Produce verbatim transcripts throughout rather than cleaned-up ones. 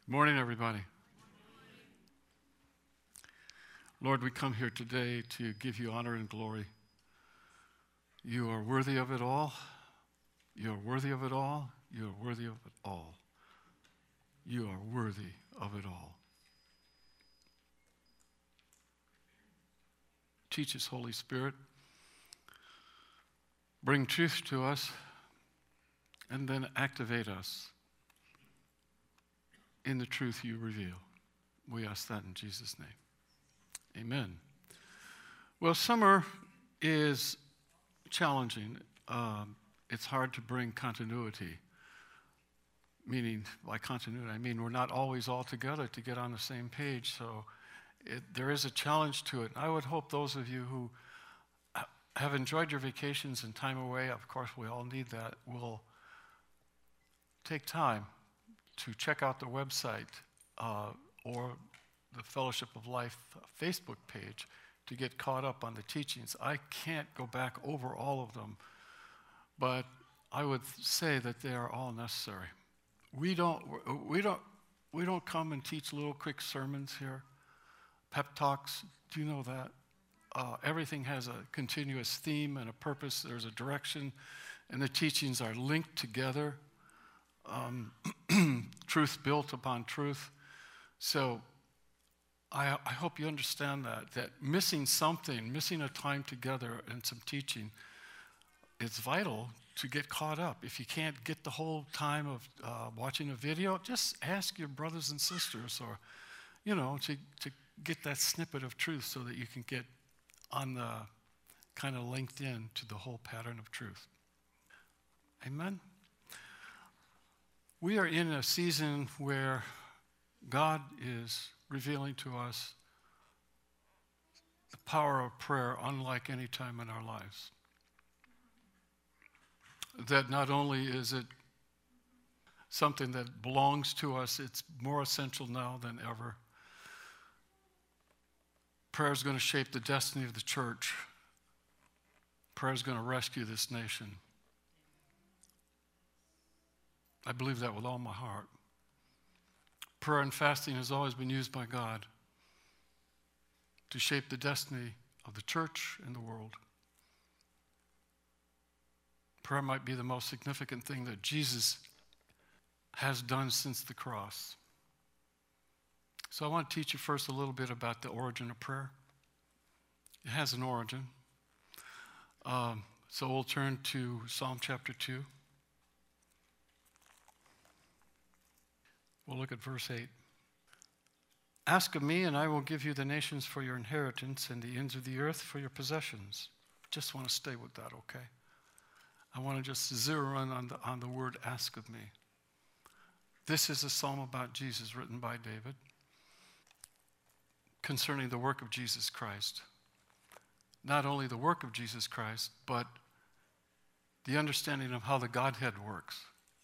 Morning, everybody. Lord, we come here today to give you honor and glory. You are worthy of it all. You are worthy of it all. You are worthy of it all. You are worthy of it all. Teach us, Holy Spirit. Bring truth to us, and then activate us in the truth you reveal. We ask that in Jesus' name. Amen. Well, summer is challenging. Um, it's hard to bring continuity. Meaning, by continuity, I mean we're not always all together to get on the same page, so it, there is a challenge to it. I would hope those of you who have enjoyed your vacations and time away, of course we all need that, will take time to check out the website uh, or the Fellowship of Life Facebook page to get caught up on the teachings. I can't go back over all of them, but I would say that they are all necessary. We don't, we don't, we don't come and teach little quick sermons here, pep talks. Do you know that? Uh, everything has a continuous theme and a purpose. There's a direction, and the teachings are linked together. Um, truth built upon truth. So I, I hope you understand that, that missing something, missing a time together and some teaching, it's vital to get caught up. If you can't get the whole time of uh, watching a video, just ask your brothers and sisters or, you know, to, to get that snippet of truth so that you can get on the kind of linked in to the whole pattern of truth. Amen? We are in a season where God is revealing to us the power of prayer unlike any time in our lives. That not only is it something that belongs to us, it's more essential now than ever. Prayer is going to shape the destiny of the church. Prayer is going to rescue this nation. I believe that with all my heart. Prayer and fasting has always been used by God to shape the destiny of the church and the world. Prayer might be the most significant thing that Jesus has done since the cross. So I want to teach you first a little bit about the origin of prayer. It has an origin. Um, so we'll turn to Psalm chapter two. We'll look at verse eight. Ask of me, and I will give you the nations for your inheritance and the ends of the earth for your possessions. Just want to stay with that, okay? I want to just zero in on the, on the word ask of me. This is a psalm about Jesus written by David concerning the work of Jesus Christ. Not only the work of Jesus Christ, but the understanding of how the Godhead works.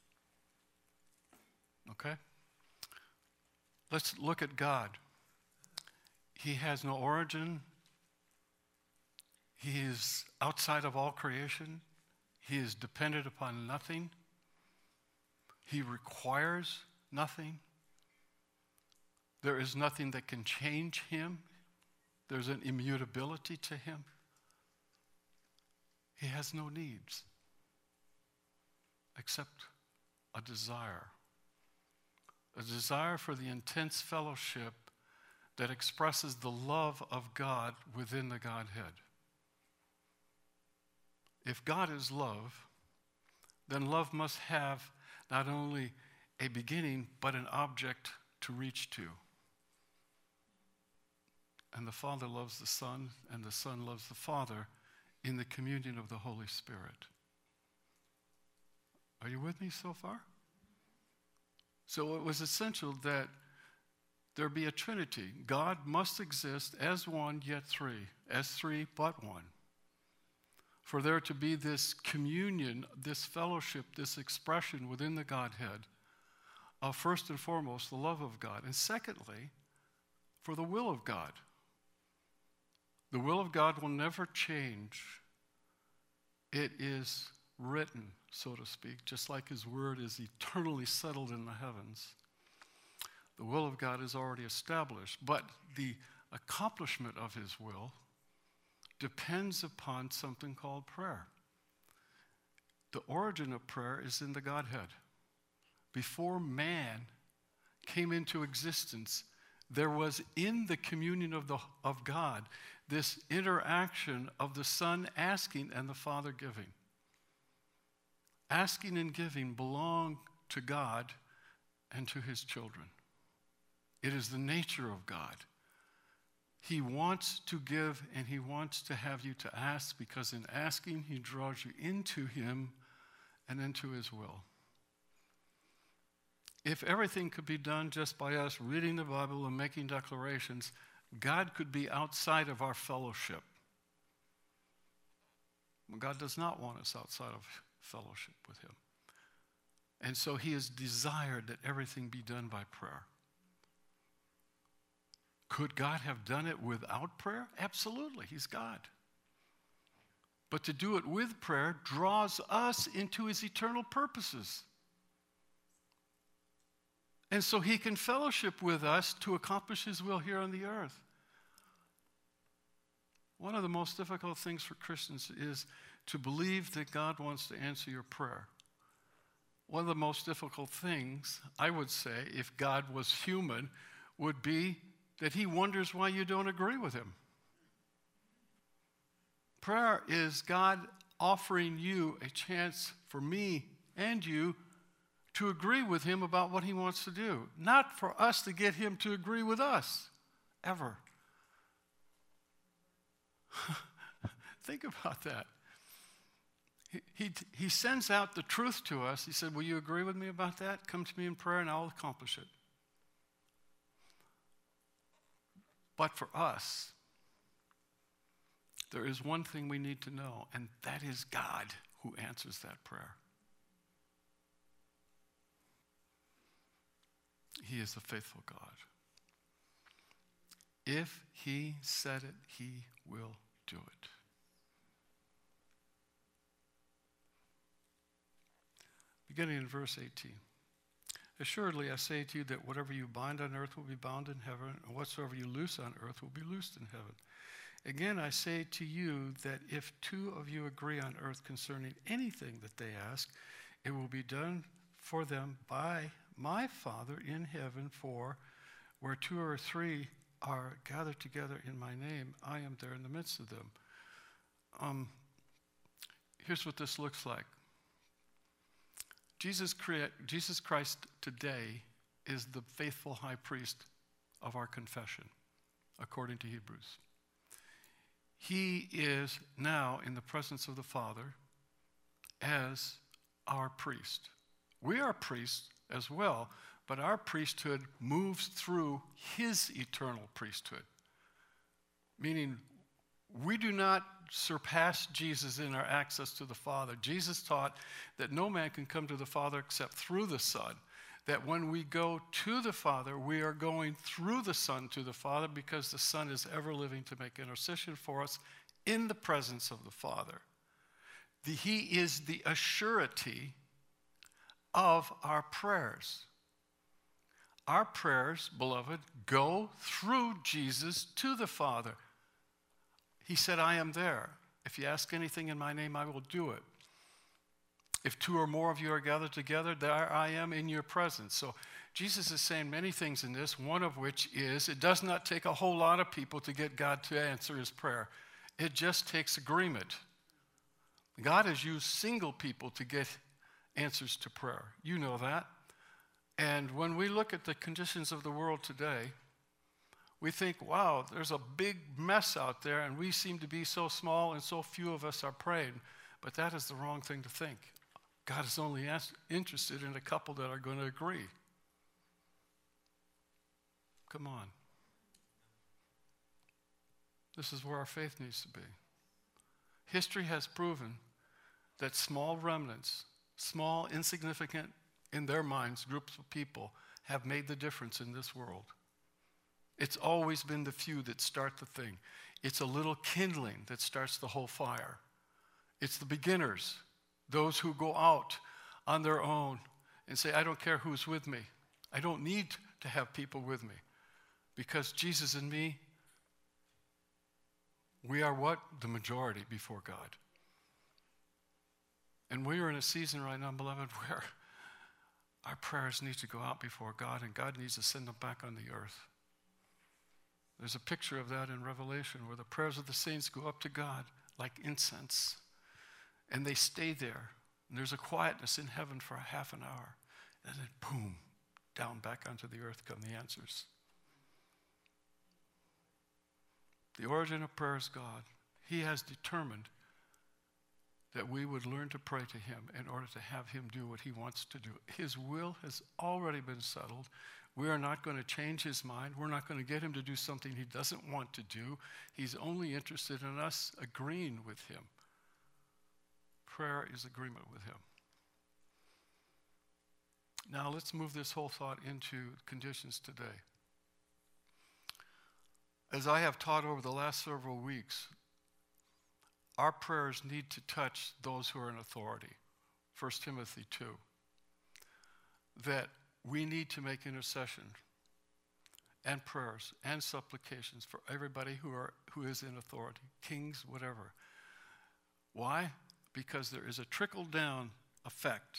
Okay? Let's look at God. He has no origin. He is outside of all creation. He is dependent upon nothing. He requires nothing. There is nothing that can change him. There's an immutability to him. He has no needs except a desire. A desire for the intense fellowship that expresses the love of God within the Godhead. If God is love, then love must have not only a beginning, but an object to reach to. And the Father loves the Son, and the Son loves the Father in the communion of the Holy Spirit. Are you with me so far? So it was essential that there be a Trinity. God must exist as one, yet three. As three, but one. For there to be this communion, this fellowship, this expression within the Godhead of first and foremost the love of God. And secondly, for the will of God. The will of God will never change. It is written, so to speak, just like his word is eternally settled in the heavens. The will of God is already established, but the accomplishment of his will depends upon something called prayer. The origin of prayer is in the Godhead. Before man came into existence, there was in the communion of, the, of God this interaction of the Son asking and the Father giving. Asking and giving belong to God and to his children. It is the nature of God. He wants to give and he wants to have you to ask, because in asking he draws you into him and into his will. If everything could be done just by us reading the Bible and making declarations, God could be outside of our fellowship. God does not want us outside of fellowship with him. And so he has desired that everything be done by prayer. Could God have done it without prayer? Absolutely, he's God. But to do it with prayer draws us into his eternal purposes. And so he can fellowship with us to accomplish his will here on the earth. One of the most difficult things for Christians is to believe that God wants to answer your prayer. One of the most difficult things, I would say, if God was human, would be that he wonders why you don't agree with him. Prayer is God offering you a chance for me and you to agree with him about what he wants to do, not for us to get him to agree with us, ever. Think about that. He, he, he sends out the truth to us. He said, will you agree with me about that? Come to me in prayer and I'll accomplish it. But for us, there is one thing we need to know, and that is God who answers that prayer. He is a faithful God. If he said it, he will do it. Beginning in verse eighteen. Assuredly, I say to you that whatever you bind on earth will be bound in heaven, and whatsoever you loose on earth will be loosed in heaven. Again, I say to you that if two of you agree on earth concerning anything that they ask, it will be done for them by my Father in heaven. For where two or three are gathered together in my name, I am there in the midst of them. Um, here's what this looks like. Jesus, crea- Jesus Christ today is the faithful high priest of our confession, according to Hebrews. He is now in the presence of the Father as our priest. We are priests as well, but our priesthood moves through his eternal priesthood, meaning we do not surpass Jesus in our access to the Father. Jesus taught that no man can come to the Father except through the Son, that when we go to the Father, we are going through the Son to the Father, because the Son is ever living to make intercession for us in the presence of the Father. The, he is the assurity of our prayers. Our prayers, beloved, go through Jesus to the Father. He said, I am there. If you ask anything in my name, I will do it. If two or more of you are gathered together, there I am in your presence. So Jesus is saying many things in this, one of which is it does not take a whole lot of people to get God to answer his prayer. It just takes agreement. God has used single people to get answers to prayer. You know that. And when we look at the conditions of the world today, we think, wow, there's a big mess out there, and we seem to be so small and so few of us are praying. But that is the wrong thing to think. God is only asked, interested in a couple that are going to agree. Come on. This is where our faith needs to be. History has proven that small remnants, small, insignificant, in their minds, groups of people have made the difference in this world. It's always been the few that start the thing. It's a little kindling that starts the whole fire. It's the beginners, those who go out on their own and say, I don't care who's with me. I don't need to have people with me. Because Jesus and me, we are what? The majority before God. And we are in a season right now, beloved, where our prayers need to go out before God, and God needs to send them back on the earth. There's a picture of that in Revelation where the prayers of the saints go up to God like incense, and they stay there. And there's a quietness in heaven for a half an hour, and then boom, down back onto the earth come the answers. The origin of prayer is God. He has determined that we would learn to pray to him in order to have him do what he wants to do. His will has already been settled. We are not going to change his mind. We're not going to get him to do something he doesn't want to do. He's only interested in us agreeing with him. Prayer is agreement with him. Now let's move this whole thought into conditions today. As I have taught over the last several weeks, our prayers need to touch those who are in authority. First Timothy two. That we need to make intercession and prayers and supplications for everybody who are who is in authority, kings, whatever. Why? Because there is a trickle-down effect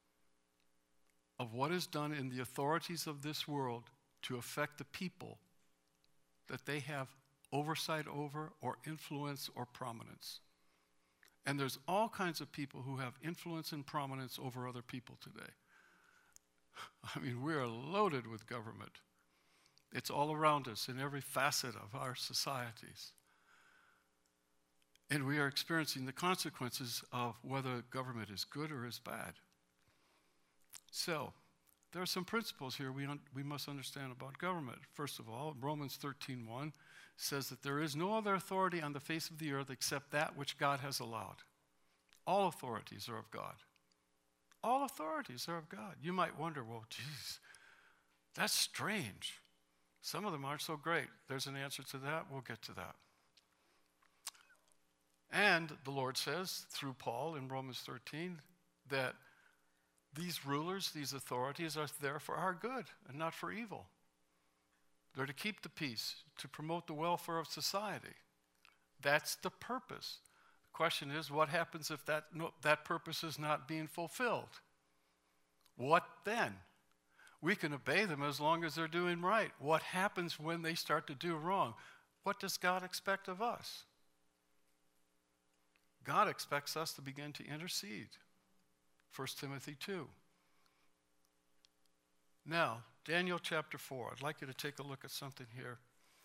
of what is done in the authorities of this world to affect the people that they have oversight over or influence or prominence. And there's all kinds of people who have influence and prominence over other people today. I mean, we are loaded with government. It's all around us in every facet of our societies. And we are experiencing the consequences of whether government is good or is bad. So, there are some principles here we, un- we must understand about government. First of all, Romans thirteen one says that there is no other authority on the face of the earth except that which God has allowed. All authorities are of God. All authorities are of God. You might wonder, well, geez, that's strange. Some of them aren't so great. There's an answer to that. We'll get to that. And the Lord says, through Paul in Romans thirteen, that these rulers, these authorities are there for our good and not for evil. They're to keep the peace, to promote the welfare of society. That's the purpose. The question is, what happens if that, no, that purpose is not being fulfilled? What then? We can obey them as long as they're doing right. What happens when they start to do wrong? What does God expect of us? God expects us to begin to intercede. First Timothy two. Now, Daniel chapter four. I'd like you to take a look at something here.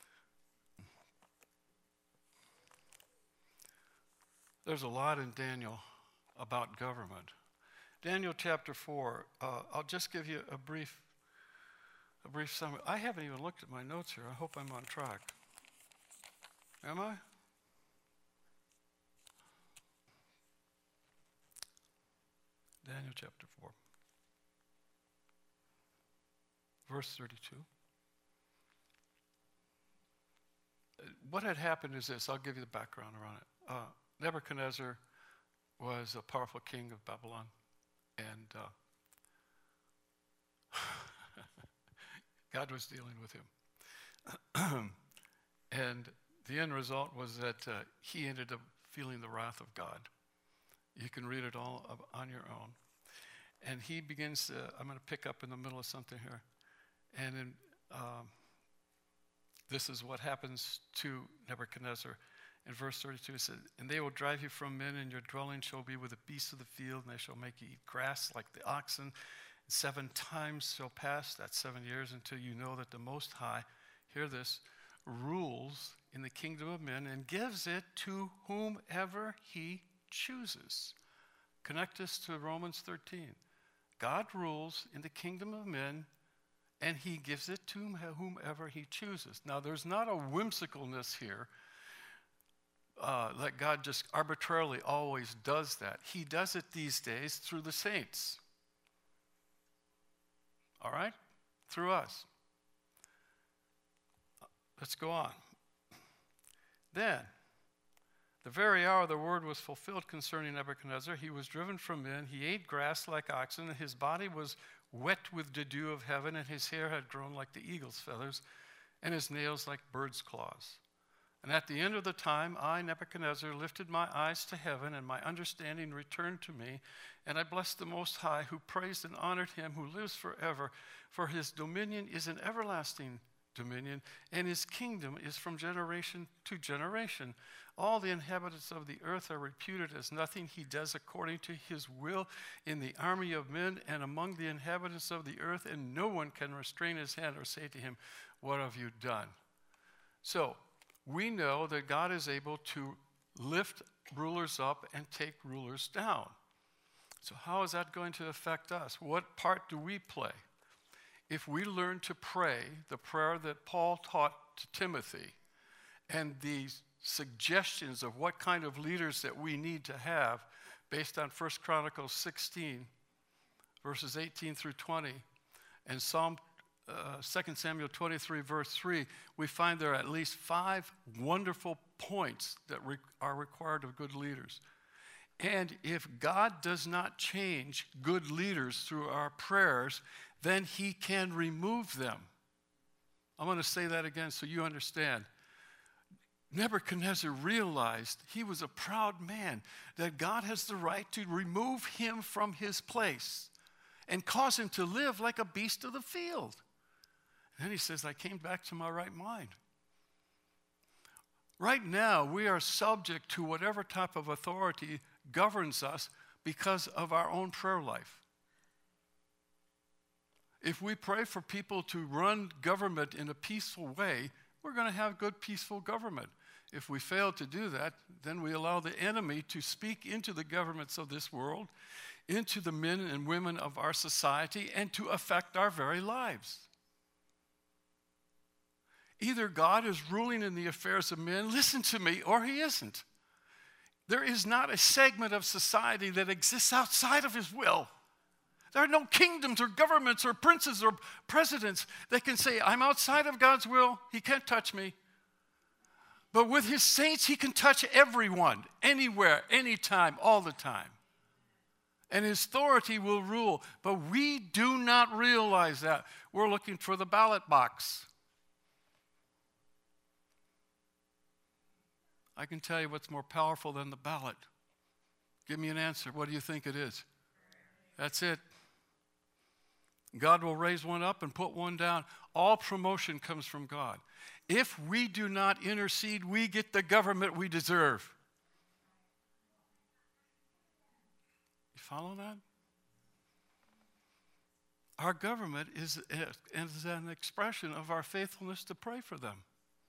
There's a lot in Daniel about government. Daniel chapter four, uh, I'll just give you a brief, a brief summary. I haven't even looked at my notes here. I hope I'm on track. Am I? Daniel chapter four, verse thirty-two. What had happened is this. I'll give you the background around it. Uh, Nebuchadnezzar was a powerful king of Babylon, and uh, God was dealing with him. And the end result was that uh, he ended up feeling the wrath of God. You can read it all on your own. And he begins to, I'm going to pick up in the middle of something here. And in, um, this is what happens to Nebuchadnezzar. In verse thirty-two, it says, and they will drive you from men, and your dwelling shall be with the beasts of the field, and they shall make you eat grass like the oxen. And seven times shall pass, that's seven years, until you know that the Most High, hear this, rules in the kingdom of men and gives it to whomever he chooses. Connect this to Romans thirteen. God rules in the kingdom of men, and he gives it to whomever he chooses. Now, there's not a whimsicalness here uh, that God just arbitrarily always does that. He does it these days through the saints. All right? Through us. Let's go on. Then, the very hour the word was fulfilled concerning Nebuchadnezzar, he was driven from men. He ate grass like oxen, and his body was wet with the dew of heaven, and his hair had grown like the eagle's feathers, and his nails like birds' claws. And at the end of the time, I, Nebuchadnezzar, lifted my eyes to heaven, and my understanding returned to me, and I blessed the Most High, who praised and honored him who lives forever, for his dominion is an everlasting dominion, and his kingdom is from generation to generation. All the inhabitants of the earth are reputed as nothing. He does according to his will in the army of men and among the inhabitants of the earth, and no one can restrain his hand or say to him, "What have you done?" So, we know that God is able to lift rulers up and take rulers down. So how is that going to affect us? What part do we play? If we learn to pray the prayer that Paul taught to Timothy and the suggestions of what kind of leaders that we need to have based on First Chronicles sixteen, verses eighteen through twenty, and Psalm Uh, Second Samuel twenty-three, verse three, we find there are at least five wonderful points that re- are required of good leaders. And if God does not change good leaders through our prayers, then he can remove them. I'm going to say that again so you understand. Nebuchadnezzar realized he was a proud man, that God has the right to remove him from his place and cause him to live like a beast of the field. And then he says, I came back to my right mind. Right now, we are subject to whatever type of authority governs us because of our own prayer life. If we pray for people to run government in a peaceful way, we're going to have good, peaceful government. If we fail to do that, then we allow the enemy to speak into the governments of this world, into the men and women of our society, and to affect our very lives. Either God is ruling in the affairs of men, listen to me, or he isn't. There is not a segment of society that exists outside of his will. There are no kingdoms or governments or princes or presidents that can say, I'm outside of God's will, he can't touch me. But with his saints, he can touch everyone, anywhere, anytime, all the time. And his authority will rule. But we do not realize that. We're looking for the ballot box. I can tell you what's more powerful than the ballot. Give me an answer. What do you think it is? That's it. God will raise one up and put one down. All promotion comes from God. If we do not intercede, we get the government we deserve. You follow that? Our government is, is an expression of our faithfulness to pray for them.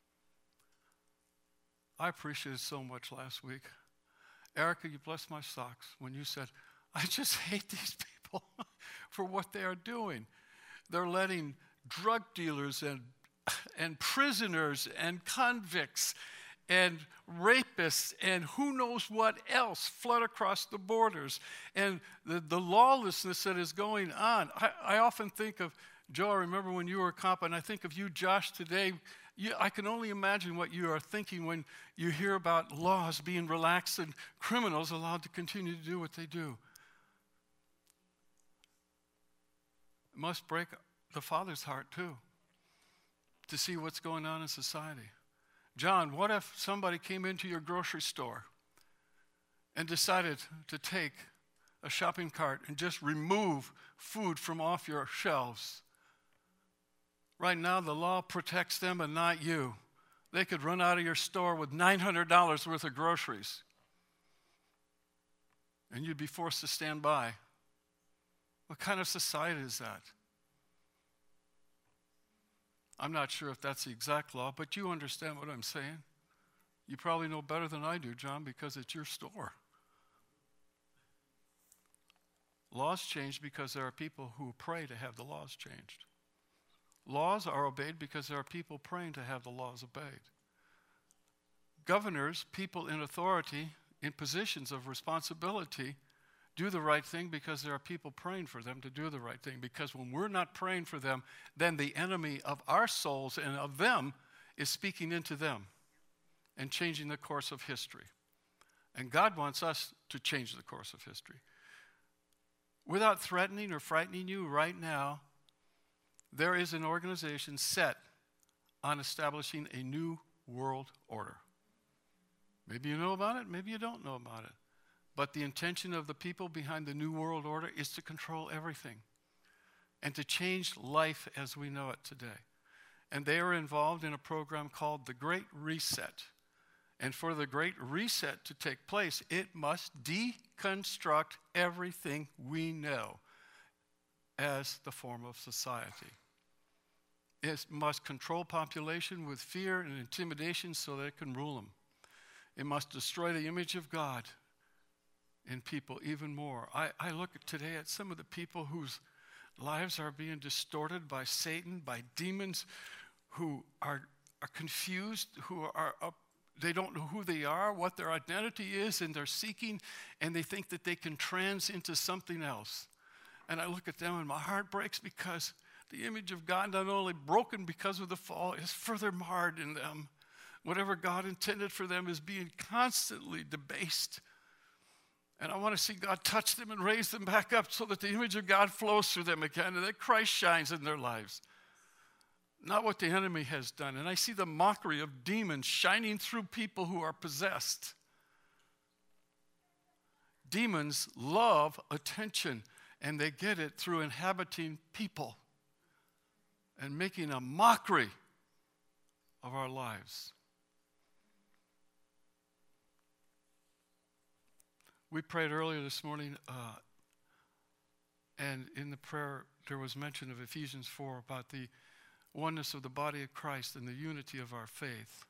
I appreciated so much last week. Erica, you blessed my socks when you said, I just hate these people for what they are doing. They're letting drug dealers and, and prisoners and convicts and rapists and who knows what else flood across the borders. And the, the lawlessness that is going on. I, I often think of, Joe, I remember when you were a cop, and I think of you, Josh, today. You, I can only imagine what you are thinking when you hear about laws being relaxed and criminals allowed to continue to do what they do. It must break the Father's heart, too, to see what's going on in society. John, what if somebody came into your grocery store and decided to take a shopping cart and just remove food from off your shelves? Right now, the law protects them and not you. They could run out of your store with nine hundred dollars worth of groceries, and you'd be forced to stand by. What kind of society is that? I'm not sure if that's the exact law, but you understand what I'm saying. You probably know better than I do, John, because it's your store. Laws change because there are people who pray to have the laws changed. Laws are obeyed because there are people praying to have the laws obeyed. Governors, people in authority, in positions of responsibility, do the right thing because there are people praying for them to do the right thing. Because when we're not praying for them, then the enemy of our souls and of them is speaking into them and changing the course of history. And God wants us to change the course of history. Without threatening or frightening you right now, there is an organization set on establishing a new world order. Maybe you know about it, maybe you don't know about it. But the intention of the people behind the new world order is to control everything and to change life as we know it today. And they are involved in a program called the Great Reset. And for the Great Reset to take place, it must deconstruct everything we know as the form of society. It must control population with fear and intimidation so that it can rule them. It must destroy the image of God in people even more. I, I look at today at some of the people whose lives are being distorted by Satan, by demons, who are, are confused, who are up, they don't know who they are, what their identity is, and they're seeking, and they think that they can trans into something else. And I look at them and my heart breaks because the image of God, not only broken because of the fall, is further marred in them. Whatever God intended for them is being constantly debased. And I want to see God touch them and raise them back up so that the image of God flows through them again and that Christ shines in their lives. Not what the enemy has done. And I see the mockery of demons shining through people who are possessed. Demons love attention, and they get it through inhabiting people and making a mockery of our lives. We prayed earlier this morning, uh, and in the prayer there was mention of Ephesians four about the oneness of the body of Christ and the unity of our faith.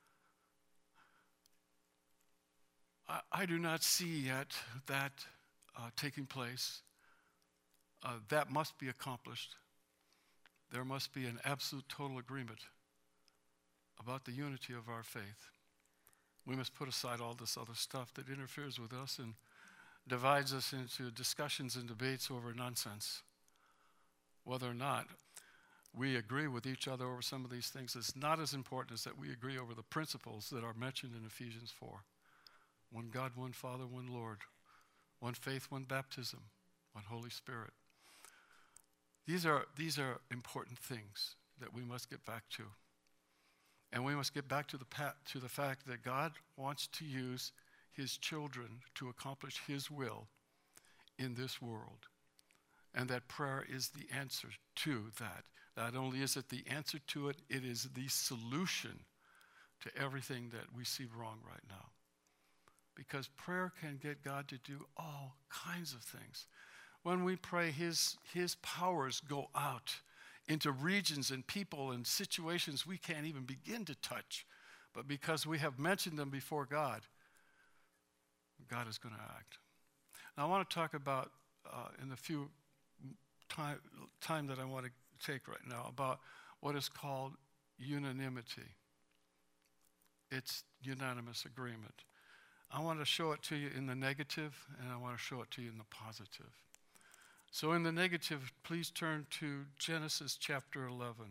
I, I do not see yet that uh, taking place. Uh, that must be accomplished. There must be an absolute total agreement about the unity of our faith. We must put aside all this other stuff that interferes with us and divides us into discussions and debates over nonsense. Whether or not we agree with each other over some of these things is not as important as that we agree over the principles that are mentioned in Ephesians four. One God, one Father, one Lord, one faith, one baptism, one Holy Spirit. These are, these are important things that we must get back to. And we must get back to the, pa- to the fact that God wants to use his children to accomplish his will in this world. And that prayer is the answer to that. Not only is it the answer to it, it is the solution to everything that we see wrong right now. Because prayer can get God to do all kinds of things. When we pray, his, his powers go out into regions and people and situations we can't even begin to touch. But because we have mentioned them before God, God is going to act. Now I want to talk about, uh, in the few time, time that I want to take right now, about what is called unanimity. It's unanimous agreement. I want to show it to you in the negative, and I want to show it to you in the positive. So in the negative, please turn to Genesis chapter eleven.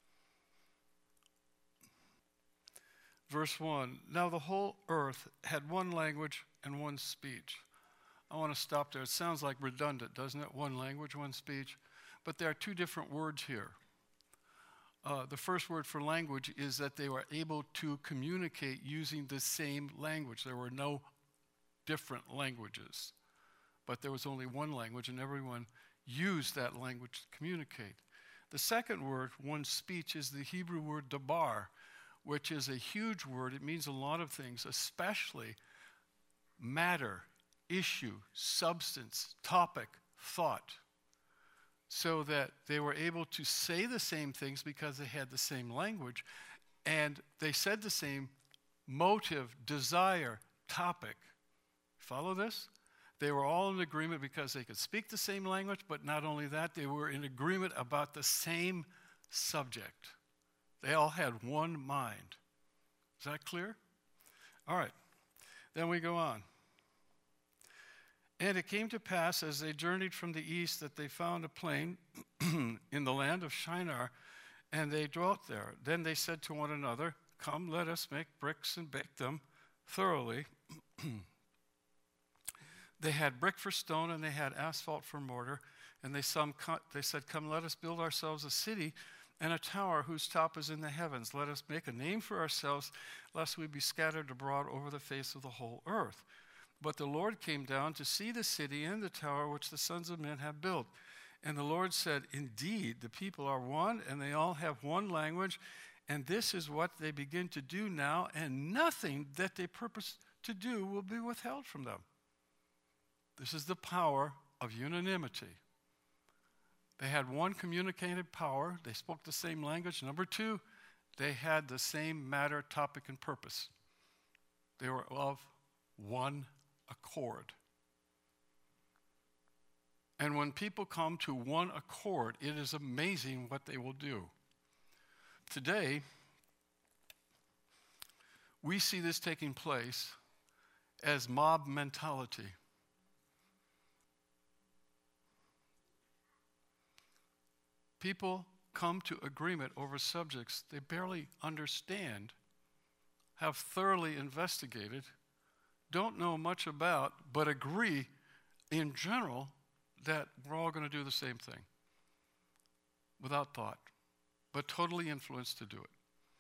Verse one, now the whole earth had one language and one speech. I want to stop there. It sounds like redundant, doesn't it? One language, one speech. But there are two different words here. Uh, the first word for language is that they were able to communicate using the same language. There were no different languages. But there was only one language, and everyone used that language to communicate. The second word, one speech, is the Hebrew word dabar, which is a huge word. It means a lot of things, especially matter, issue, substance, topic, thought. So that they were able to say the same things because they had the same language, and they said the same motive, desire, topic. Follow this? They were all in agreement because they could speak the same language, but not only that, they were in agreement about the same subject. They all had one mind. Is that clear? All right. Then we go on. And it came to pass as they journeyed from the east that they found a plain in the land of Shinar, and they dwelt there. Then they said to one another, come, let us make bricks and bake them thoroughly. They had brick for stone and they had asphalt for mortar. And they, some, they said, come, let us build ourselves a city and a tower whose top is in the heavens. Let us make a name for ourselves, lest we be scattered abroad over the face of the whole earth. But the Lord came down to see the city and the tower which the sons of men have built. And the Lord said, indeed, the people are one, and they all have one language, and this is what they begin to do now, and nothing that they purpose to do will be withheld from them. This is the power of unanimity. They had one communicated power. They spoke the same language. Number two, they had the same matter, topic, and purpose. They were of one accord. And when people come to one accord, it is amazing what they will do. Today, we see this taking place as mob mentality. People come to agreement over subjects they barely understand, have thoroughly investigated, don't know much about, but agree in general that we're all going to do the same thing without thought, but totally influenced to do it.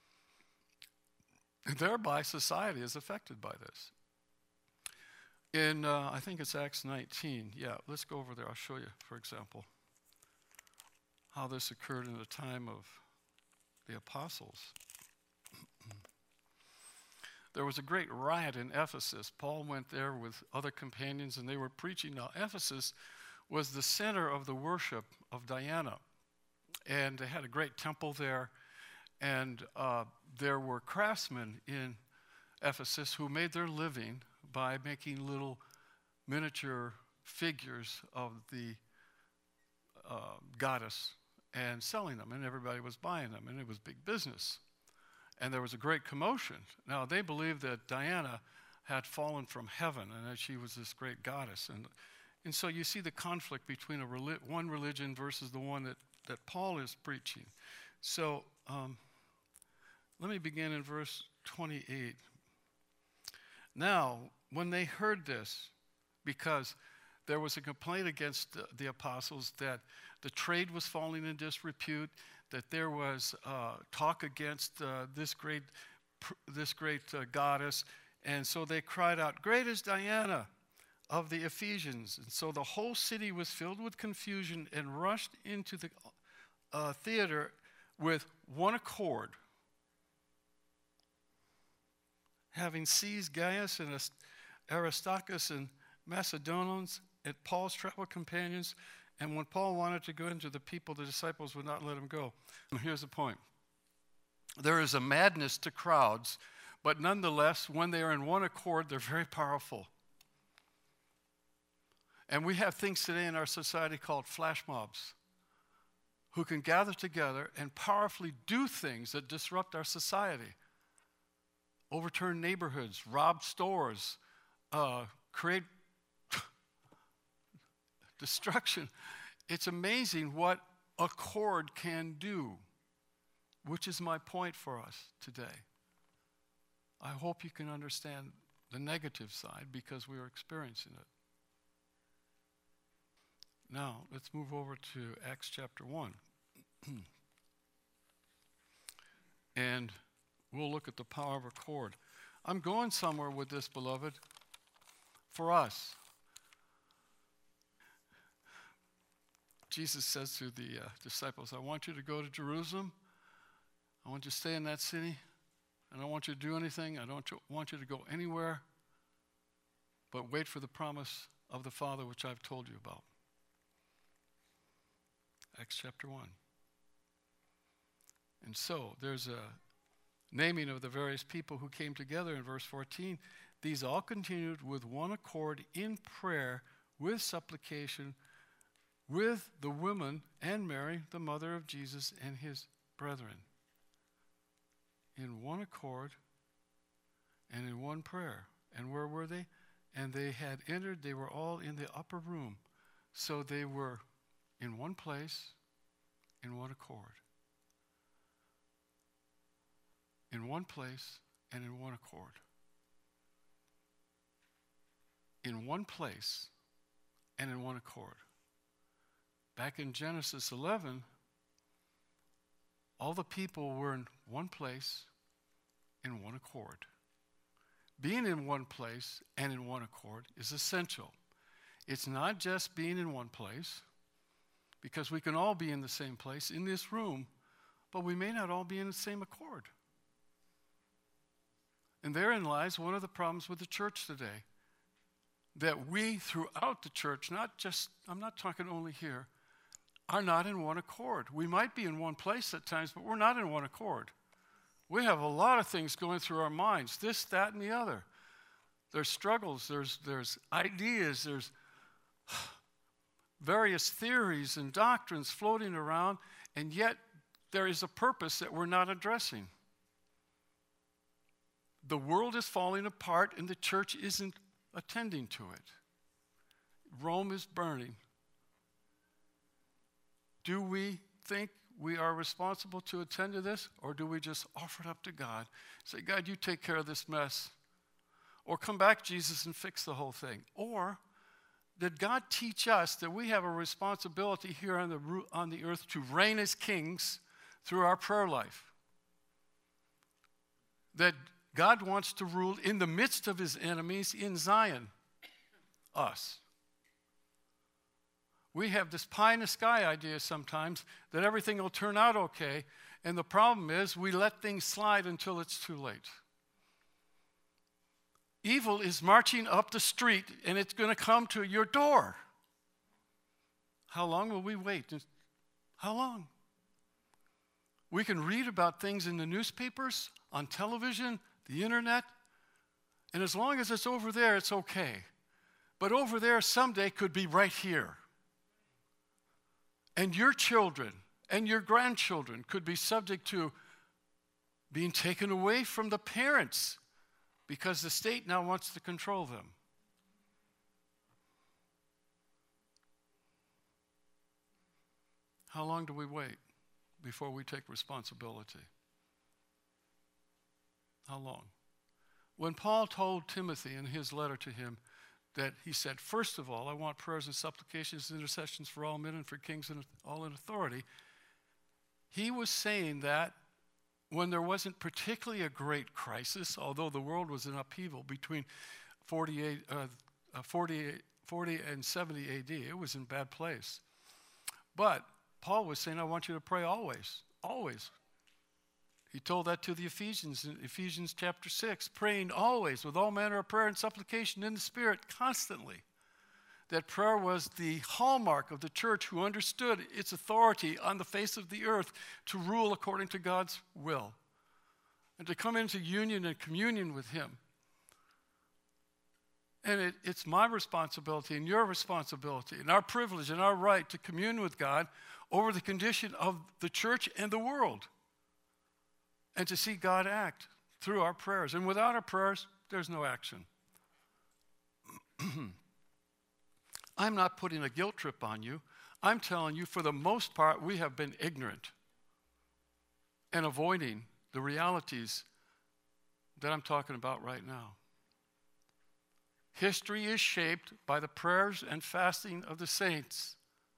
And thereby, society is affected by this. In, uh, I think it's Acts nineteen. Yeah, let's go over there. I'll show you, for example, how this occurred in the time of the apostles. There was a great riot in Ephesus. Paul went there with other companions, and they were preaching. Now, Ephesus was the center of the worship of Diana, and they had a great temple there, and uh, there were craftsmen in Ephesus who made their living by making little miniature figures of the uh, goddess and selling them, and everybody was buying them, and it was big business. And there was a great commotion. Now, they believed that Diana had fallen from heaven and that she was this great goddess. And, and so you see the conflict between a reli- one religion versus the one that, that Paul is preaching. So um, let me begin in verse twenty-eight. Now, when they heard this, because there was a complaint against the, the apostles that the trade was falling in disrepute, that there was uh, talk against uh, this great, pr- this great uh, goddess, and so they cried out, "Great is Diana of the Ephesians!" And so the whole city was filled with confusion and rushed into the uh, theater with one accord, having seized Gaius and Aristarchus and Macedonians and Paul's travel companions. And when Paul wanted to go into the people, the disciples would not let him go. And here's the point. There is a madness to crowds, but nonetheless, when they are in one accord, they're very powerful. And we have things today in our society called flash mobs, who can gather together and powerfully do things that disrupt our society. Overturn neighborhoods, rob stores, uh, create destruction. It's amazing what accord can do, which is my point for us today. I hope you can understand the negative side because we are experiencing it. Now, let's move over to Acts chapter one. And we'll look at the power of accord. I'm going somewhere with this, beloved, for us. Jesus says to the uh, disciples, I want you to go to Jerusalem. I want you to stay in that city. I don't want you to do anything. I don't want you to go anywhere. But wait for the promise of the Father, which I've told you about. Acts chapter one. And so there's a naming of the various people who came together in verse fourteen. These all continued with one accord in prayer, with supplication, with the women and Mary, the mother of Jesus, and his brethren. In one accord and in one prayer. And where were they? And they had entered, they were all in the upper room. So they were in one place, in one accord. In one place and in one accord. in one place and in one accord. Back in Genesis eleven, all the people were in one place in one accord. Being in one place and in one accord is essential. It's not just being in one place, because we can all be in the same place in this room, but we may not all be in the same accord. And therein lies one of the problems with the church today. That we throughout the church, not just, I'm not talking only here, are not in one accord. We might be in one place at times, but we're not in one accord. We have a lot of things going through our minds, this, that, and the other. There's struggles, there's, there's ideas, there's various theories and doctrines floating around, and yet there is a purpose that we're not addressing. The world is falling apart, and the church isn't attending to it. Rome is burning. Do we think we are responsible to attend to this, or do we just offer it up to God? Say, God, you take care of this mess. Or come back, Jesus, and fix the whole thing. Or did God teach us that we have a responsibility here on the, on the earth to reign as kings through our prayer life? That God wants to rule in the midst of his enemies in Zion, us. We have this pie in the sky idea sometimes that everything will turn out okay, and the problem is we let things slide until it's too late. Evil is marching up the street, and it's going to come to your door. How long will we wait? How long? We can read about things in the newspapers, on television, the internet, and as long as it's over there, it's okay. But over there someday could be right here. And your children and your grandchildren could be subject to being taken away from the parents because the state now wants to control them. How long do we wait before we take responsibility? How long? When Paul told Timothy in his letter to him that he said, first of all, I want prayers and supplications and intercessions for all men and for kings and all in authority, he was saying that when there wasn't particularly a great crisis, although the world was in upheaval between forty-eight, uh, forty-eight, forty and seventy A D, it was in a bad place. But Paul was saying, I want you to pray always, always. He told that to the Ephesians in Ephesians chapter six, praying always with all manner of prayer and supplication in the Spirit constantly. That prayer was the hallmark of the church who understood its authority on the face of the earth to rule according to God's will and to come into union and communion with him. And it, it's my responsibility and your responsibility and our privilege and our right to commune with God over the condition of the church and the world and to see God act through our prayers. And without our prayers, there's no action. I'm not putting a guilt trip on you. I'm telling you, for the most part, we have been ignorant and avoiding the realities that I'm talking about right now. History is shaped by the prayers and fasting of the saints.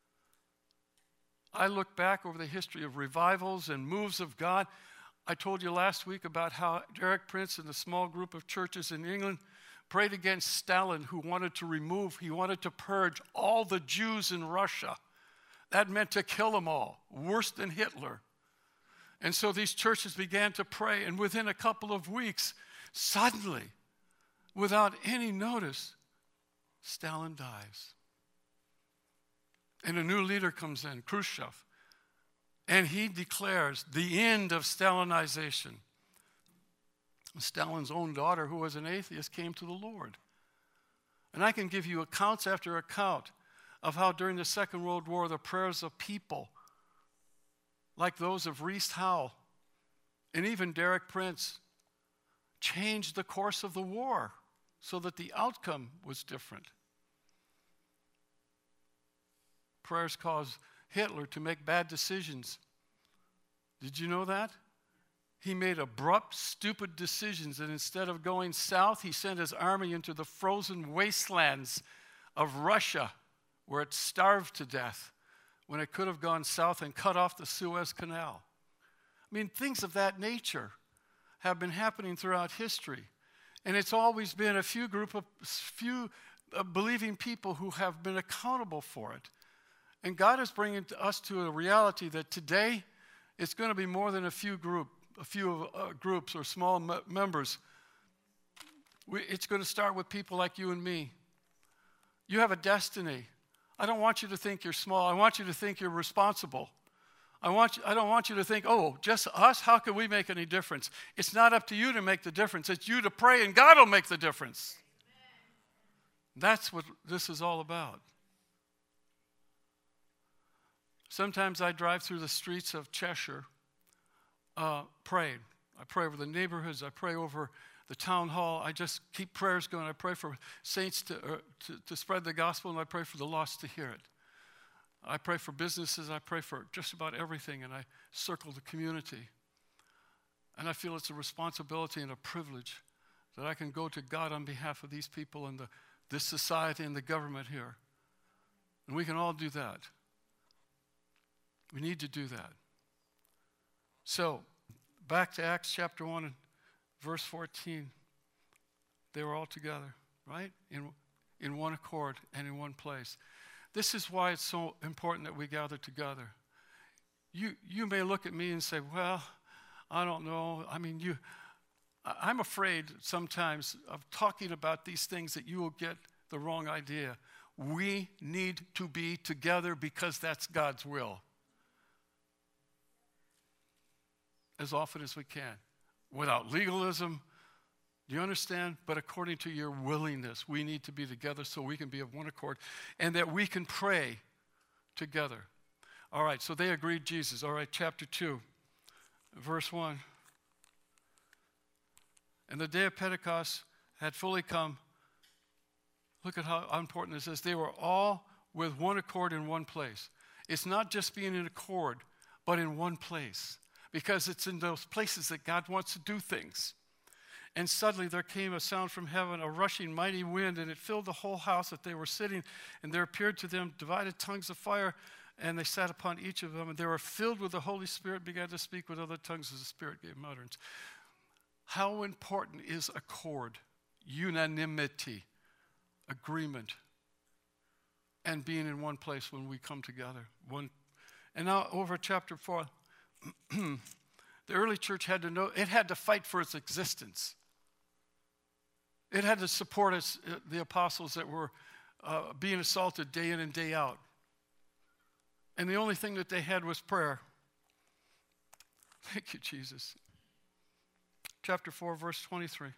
I look back over the history of revivals and moves of God. I told you last week about how Derek Prince and a small group of churches in England prayed against Stalin, who wanted to remove, he wanted to purge all the Jews in Russia. That meant to kill them all, worse than Hitler. And so these churches began to pray, and within a couple of weeks, suddenly, without any notice, Stalin dies. And a new leader comes in, Khrushchev, and he declares the end of Stalinization. Stalin's own daughter, who was an atheist, came to the Lord. And I can give you accounts after account of how during the Second World War, the prayers of people, like those of Rees Howell and even Derek Prince, changed the course of the war so that the outcome was different. Prayers caused Hitler to make bad decisions. Did you know that? He made abrupt, stupid decisions, and instead of going south, he sent his army into the frozen wastelands of Russia, where it starved to death, when it could have gone south and cut off the Suez Canal. I mean, things of that nature have been happening throughout history. And it's always been a few group of few uh, believing people who have been accountable for it. And God is bringing to us to a reality that today it's going to be more than a few group, a few uh, groups or small me- members. We, it's going to start with people like you and me. You have a destiny. I don't want you to think you're small. I want you to think you're responsible. I want you, I don't want you to think, oh, just us? How can we make any difference? It's not up to you to make the difference. It's you to pray, and God will make the difference. That's what this is all about. Sometimes I drive through the streets of Cheshire uh, praying. I pray over the neighborhoods. I pray over the town hall. I just keep prayers going. I pray for saints to, uh, to, to spread the gospel, and I pray for the lost to hear it. I pray for businesses. I pray for just about everything, and I circle the community. And I feel it's a responsibility and a privilege that I can go to God on behalf of these people and the, this society and the government here. And we can all do that. We need to do that. So, back to Acts chapter one and verse fourteen. They were all together, right? In, in one accord and in one place. This is why it's so important that we gather together. You, you may look at me and say, well, I don't know. I mean, you, I'm afraid sometimes of talking about these things that you will get the wrong idea. We need to be together because that's God's will. As often as we can. Without legalism, do you understand? But according to your willingness, we need to be together so we can be of one accord and that we can pray together. All right, so they agreed Jesus. All right, chapter two, verse one. And the day of Pentecost had fully come. Look at how important this is. They were all with one accord in one place. It's not just being in accord, but in one place. Because it's in those places that God wants to do things. And suddenly there came a sound from heaven, a rushing mighty wind, and it filled the whole house that they were sitting. And there appeared to them divided tongues of fire, and they sat upon each of them. And they were filled with the Holy Spirit, began to speak with other tongues as the Spirit gave them utterance. How important is accord, unanimity, agreement, and being in one place when we come together? One. And now over chapter four. The early church had to know, it had to fight for its existence. It had to support its, uh, the apostles that were uh, being assaulted day in and day out. And the only thing that they had was prayer. Thank you, Jesus. Chapter four, verse twenty-three.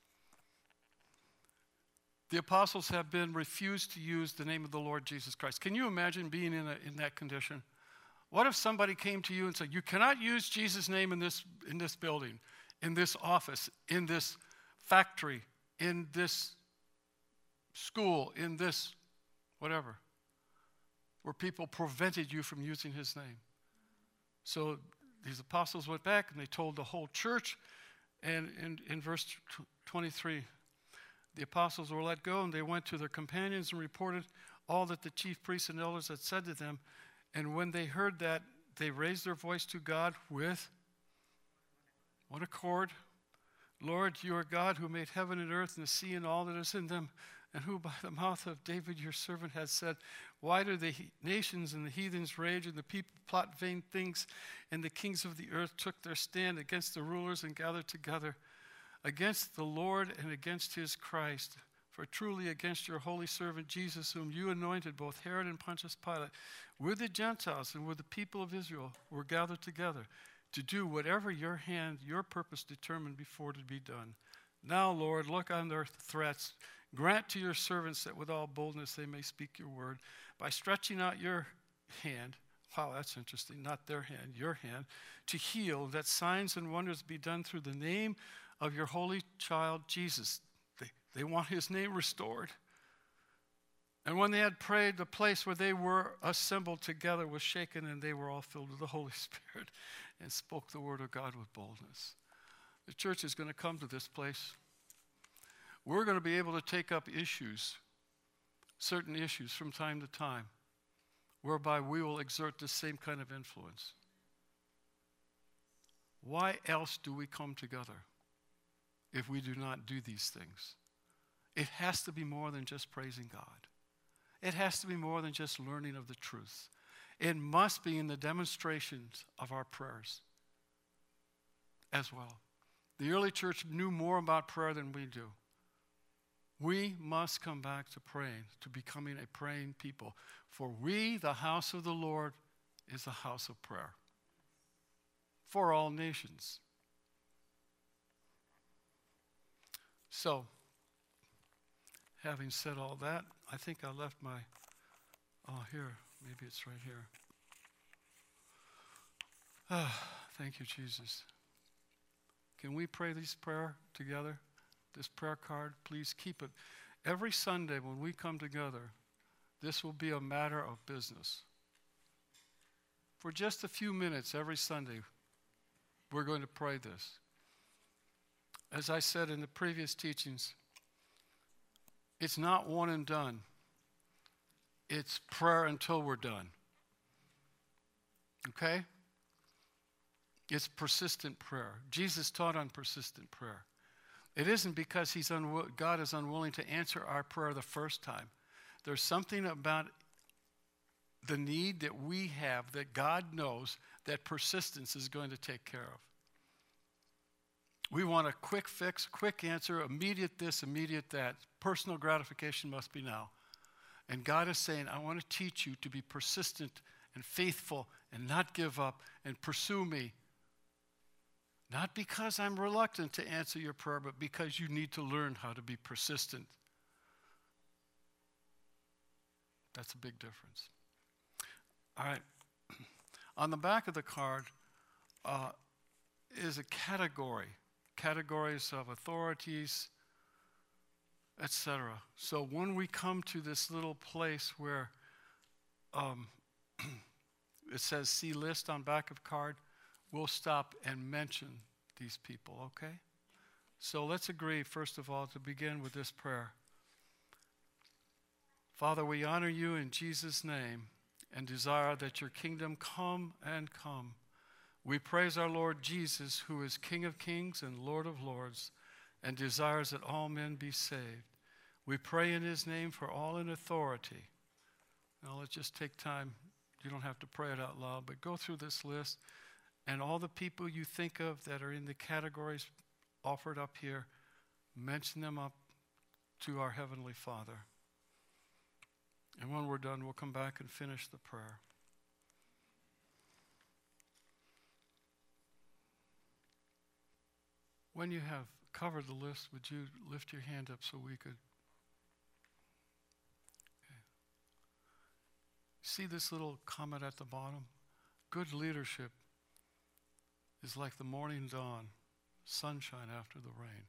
The apostles have been refused to use the name of the Lord Jesus Christ. Can you imagine being in, a, in that condition? What if somebody came to you and said, you cannot use Jesus' name in this, in this building, in this office, in this factory, in this school, in this whatever, where people prevented you from using his name? So these apostles went back and they told the whole church, and in, in verse twenty-three, the apostles were let go and they went to their companions and reported all that the chief priests and elders had said to them. And when they heard that, they raised their voice to God with one accord. Lord, you are God who made heaven and earth and the sea and all that is in them, and who by the mouth of David your servant has said, why do the nations and the heathens rage and the people plot vain things, and the kings of the earth took their stand against the rulers and gathered together against the Lord and against his Christ? For truly against your holy servant Jesus, whom you anointed, both Herod and Pontius Pilate, with the Gentiles and with the people of Israel, were gathered together to do whatever your hand, your purpose determined before to be done. Now, Lord, look on their threats. Grant to your servants that with all boldness they may speak your word, by stretching out your hand. Wow, that's interesting. Not their hand, your hand, to heal, that signs and wonders be done through the name of your holy child Jesus. They, they want his name restored. And when they had prayed, the place where they were assembled together was shaken, and they were all filled with the Holy Spirit and spoke the word of God with boldness. The church is going to come to this place. We're going to be able to take up issues, certain issues from time to time, whereby we will exert the same kind of influence. Why else do we come together if we do not do these things? It has to be more than just praising God. It has to be more than just learning of the truth. It must be in the demonstrations of our prayers as well. The early church knew more about prayer than we do. We must come back to praying, to becoming a praying people. For we, the house of the Lord, is a house of prayer for all nations. So, having said all that, I think I left my, oh, here, maybe it's right here. Ah, thank you, Jesus. Can we pray this prayer together? This prayer card, please keep it. Every Sunday when we come together, this will be a matter of business. For just a few minutes every Sunday, we're going to pray this. As I said in the previous teachings, it's not one and done. It's prayer until we're done. Okay? It's persistent prayer. Jesus taught on persistent prayer. It isn't because he's unwi- God is unwilling to answer our prayer the first time. There's something about the need that we have that God knows that persistence is going to take care of. We want a quick fix, quick answer, immediate this, immediate that. Personal gratification must be now. And God is saying, I want to teach you to be persistent and faithful and not give up and pursue me. Not because I'm reluctant to answer your prayer, but because you need to learn how to be persistent. That's a big difference. All right. On the back of the card uh, is a category. Categories of authorities, et cetera. So when we come to this little place where um, it says see list on back of card, we'll stop and mention these people, okay? So let's agree, first of all, to begin with this prayer. Father, we honor you in Jesus' name and desire that your kingdom come and come. We praise our Lord Jesus, who is King of kings and Lord of lords, and desires that all men be saved. We pray in his name for all in authority. Now let's just take time. You don't have to pray it out loud, but go through this list, and all the people you think of that are in the categories offered up here, mention them up to our Heavenly Father. And when we're done, we'll come back and finish the prayer. When you have covered the list, would you lift your hand up so we could? Okay. See this little comment at the bottom? Good leadership is like the morning dawn, sunshine after the rain.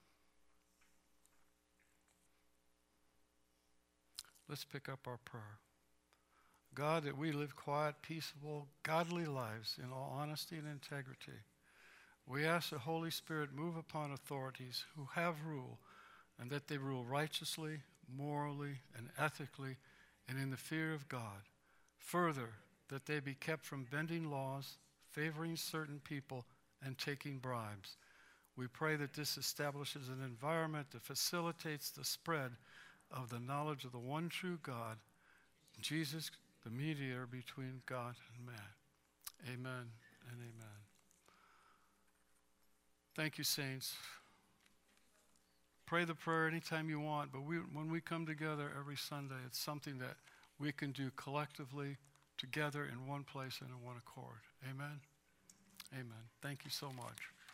Let's pick up our prayer. God, that we live quiet, peaceable, godly lives in all honesty and integrity. We ask the Holy Spirit move upon authorities who have rule, and that they rule righteously, morally, and ethically, and in the fear of God. Further, that they be kept from bending laws, favoring certain people, and taking bribes. We pray that this establishes an environment that facilitates the spread of the knowledge of the one true God, Jesus, the mediator between God and man. Amen and amen. Thank you, saints. Pray the prayer anytime you want, but we, when we come together every Sunday, it's something that we can do collectively, together in one place and in one accord. Amen? Amen. Thank you so much.